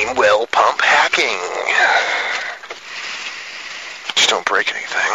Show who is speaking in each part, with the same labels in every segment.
Speaker 1: well pump hacking. Just don't break anything.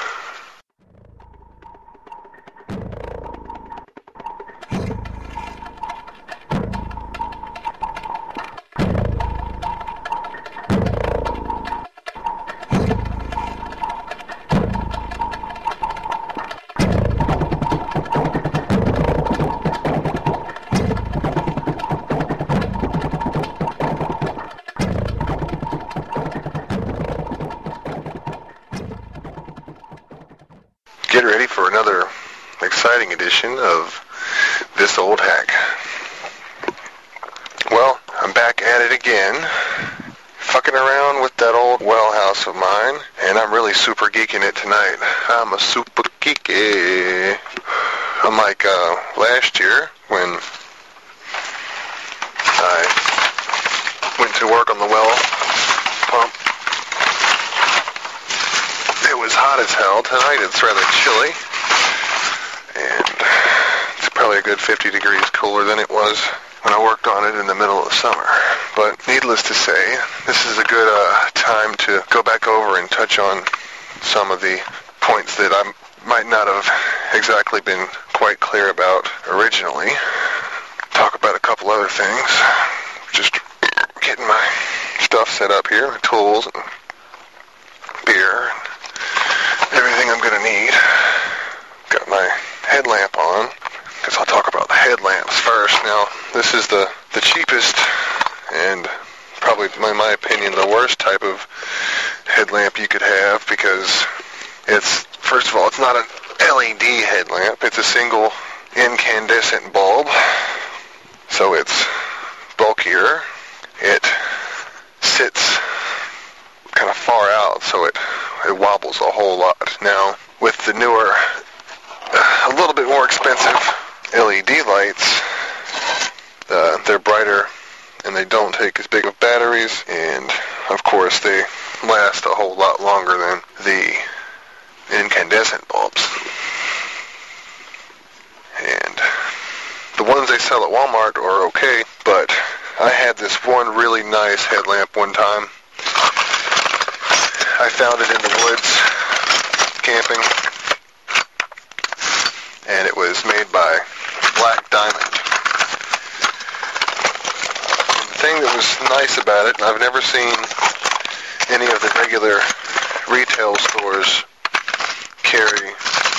Speaker 1: Get ready for another exciting edition of This Old Hack. Well, I'm back at it again, fucking around with that old well house of mine, and I'm really super geeking it tonight. I'm a super geeky. Unlike last year, when I went to work on the well pump, it was hot as hell. Tonight it's rather chilly, and it's probably a good 50 degrees cooler than it was when I worked on it in the middle of the summer. But needless to say, this is a good time to go back over and touch on some of the points that I might not have exactly been quite clear about originally. Talk about a couple other things. Just getting my stuff set up here, my tools and beer, and everything I'm going to need. Got my headlamp on. Guess I'll talk about the headlamps first. Now, this is the cheapest and probably, in my opinion, the worst type of headlamp you could have, because it's, first of all, it's not an LED headlamp. It's a single incandescent bulb, so it's bulkier. It sits kind of far out, so it wobbles a whole lot. Now, with the newer, a little bit more expensive LED lights, they're brighter and they don't take as big of batteries, and of course they last a whole lot longer than the incandescent bulbs. And the ones they sell at Walmart are okay, but I had this one really nice headlamp one time. I found it in the woods camping, and it was made by Black Diamond. And the thing that was nice about it, and I've never seen any of the regular retail stores carry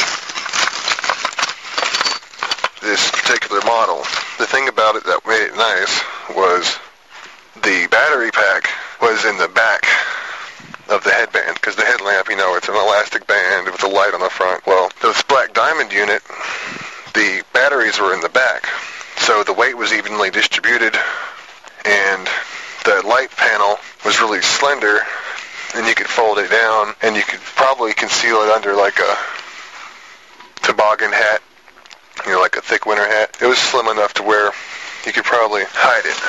Speaker 1: this particular model. The thing about it that made it nice was the battery pack was in the back of the headband, because the headlamp, you know, it's an elastic band with a light on the front. Well, this Black Diamond unit, the batteries were in the back, so the weight was evenly distributed, and the light panel was really slender, and you could fold it down, and you could probably conceal it under like a toboggan hat, you know, like a thick winter hat. It was slim enough to where you could probably hide it.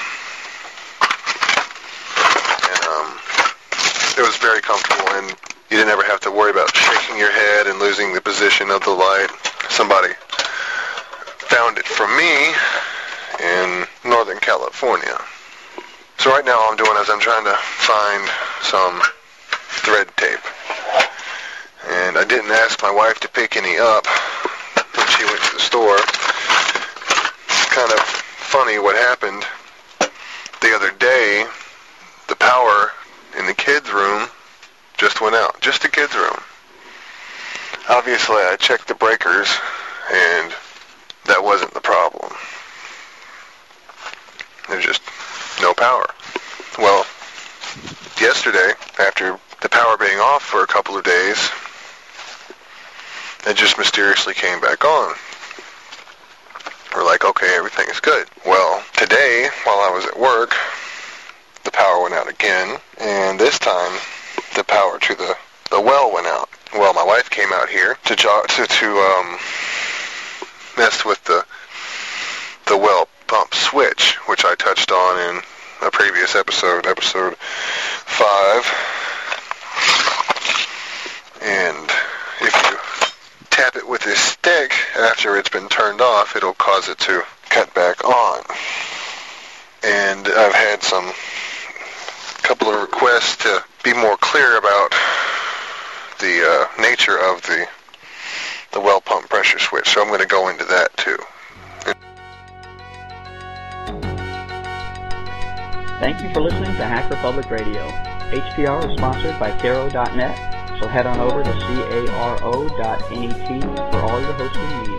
Speaker 1: It was very comfortable, and you didn't ever have to worry about shaking your head and losing the position of the light. Somebody found it for me in Northern California. So right now all I'm doing is I'm trying to find some thread tape. And I didn't ask my wife to pick any up when she went to the store. It's kind of funny what happened. The other day, the power in the kids' room just went out. Just the kids' room. Obviously, I checked the breakers, and that wasn't the problem. There's just no power. Well, yesterday, after the power being off for a couple of days, it just mysteriously came back on. We're like, okay, everything is good. Well, today, while I was at work, the power went out again, and this time the power to the well went out. Well, my wife came out here to mess with the well pump switch, which I touched on in a previous episode 5. And if you tap it with this stick after it's been turned off, it'll cause it to cut back on. And I've had some couple of requests to be more clear about the nature of the well pump pressure switch, so I'm going to go into that too.
Speaker 2: Thank you for listening to Hacker Public Radio. HPR is sponsored by Caro.net, so head on over to caro.net for all your hosting needs.